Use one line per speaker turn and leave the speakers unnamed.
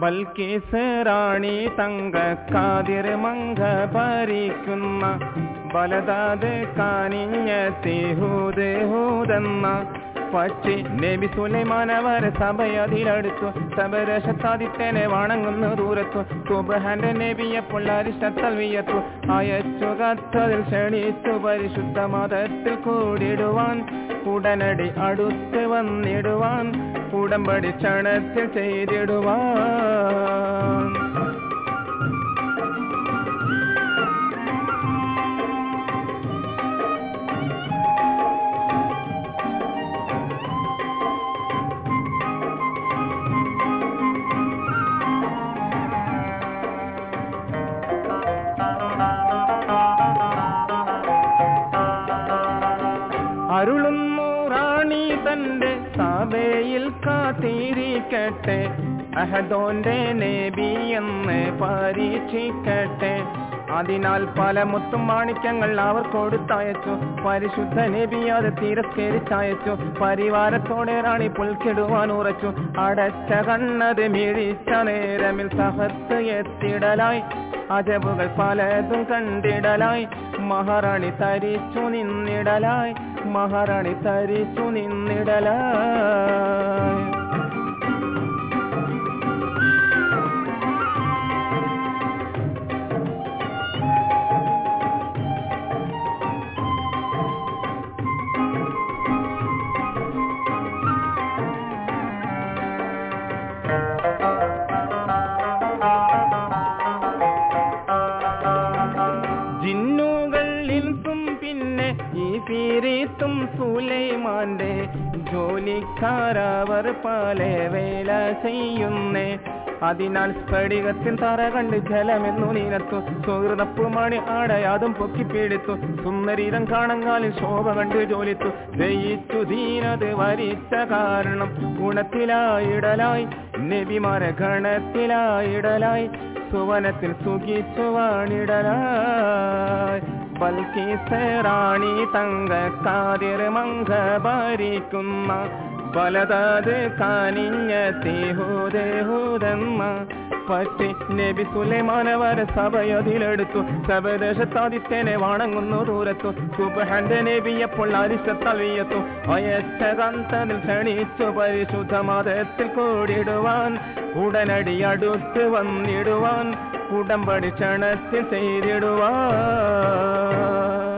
ബൽക്കീസ് റാണി തങ്കക്കാതിർ മങ്ക ഭരിക്കുന്ന ബലദാദ് കാനിഞ്ഞത്തി ഹൂദ് ഹൂദെന്ന പക്ഷി നബി സുലൈമാനവർ സഭയതിലടുത്തു സബരശത്താദിത്യനെ വണങ്ങുന്നു ദൂരത്തു സുബ്ഹാന്റെ നബിയെപ്പോൾ അരിഷ്ടത്തൽ വിയർത്തു അയച്ചു കത്തതിൽ ക്ഷണിച്ചു പരിശുദ്ധ മതത്തിൽ കൂടിടുവാൻ ഉടനടി അടുത്ത് വന്നിടുവാൻ ഉടമ്പടി ക്ഷണത്തിൽ ചെയ്തിടുവാൻ അരുളുന്നു റാണി തന്റെ സഭയിൽ കാത്തിരിക്കട്ടെ അഹദോന്റെ നബി എന്ന് പരീക്ഷിക്കട്ടെ അതിനാൽ പല മുത്തും മാണിക്യങ്ങൾ അവർ കൊടുത്തയച്ചു പരിശുദ്ധ നബി അത് തിരസ്കരിച്ചയച്ചു പരിവാരത്തോടെ റാണി പുൽക്കിടുവാൻ ഉറച്ചു അടച്ച കണ്ണത് മിഴിച്ച നേരമിൽ സഹത്ത് എത്തിടലായി അജബുകൾ പലതും കണ്ടിടലായി മഹാറാണി തരിച്ചു നിന്നിടലായി മഹാറാണി തരിച്ചു നിന്നിടലായി പിന്നെ ഈ പീരീത്തും സുലൈമാന്റെ ജോലിക്കാരവർ പല വേല ചെയ്യുന്നേ അതിനാൽ സ്ഫടികത്തിൽ തറ കണ്ട് ജലമെന്നു നീനത്തു സുഹൃതപ്പുമണി ആടയാതും പൊക്കിപ്പീടിത്തു സുന്ദരീരം കാണങ്കാലിൽ ശോഭ കണ്ട് ജോലിത്തു ജയിച്ചു ദീനത് വരിച്ച കാരണം ഗുണത്തിലായിടലായി നബിമാരെ ഗണത്തിലായിടലായി സുവനത്തിൽ സുഖിച്ചു വാണിടലായി ബൽക്കീസ് റാണി തങ്കക്കാതിർ മങ്ക ഭരിക്കുന്ന ബലദാദ് കാനിഞ്ഞത്തി ഹൂദ് ഹൂദെന്ന പക്ഷി നബി സുലൈമാനവർ സഭയതിലെടുത്തു സബദേശത്താദിത്യനെ വണങ്ങുന്നു ദൂരത്തു സുബ്ഹാന്റെ നബിയെപ്പോൾ അരിഷ്ടത്താൽ വിയർത്തു അയച്ച കന്തതിൽ ക്ഷണിച്ചു പരിശുദ്ധ മതത്തിൽ കൂടിടുവാൻ ഉടനടി അടുത്ത് വന്നിടുവാൻ ഉടമ്പടി ക്ഷണത്തിൽ ചെയ്തിടുവാൻ